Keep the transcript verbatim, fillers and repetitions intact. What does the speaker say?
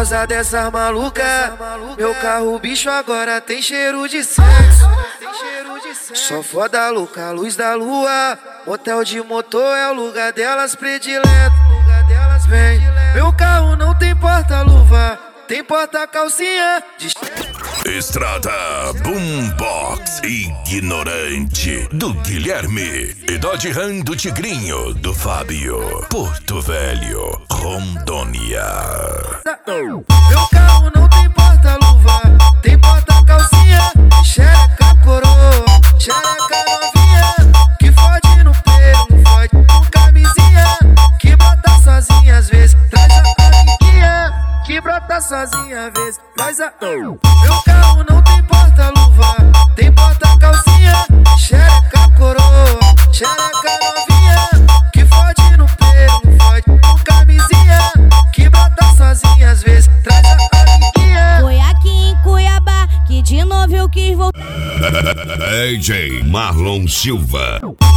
causa dessa maluca, meu carro bicho agora tem cheiro de sexo. Só foda louca, luz da lua, motel de motor é o lugar delas predileto. Vem, meu carro não tem porta-luva, tem porta-calcinha de... Estrada Boombox Ignorante do Guilherme e Dodge Ram do Tigrinho do Fábio, Porto Velho, Rondônia. Meu carro não tem porta-luva, tem porta-calcinha, xereca coroa, xereca novinha, que fode no pelo, fode com camisinha, que brota sozinha às vezes, traz a amiguinha, que brota sozinha às vezes, traz a... Meu carro não tem porta-luva, tem porta-calcinha, xereca coroa, xereca novinha, que fode no pelo, fode com camisinha, que brota sozinha às vezes, traz a amiguinha. Foi aqui em Cuiabá que de novo eu quis voltar. D J Marlon Silva.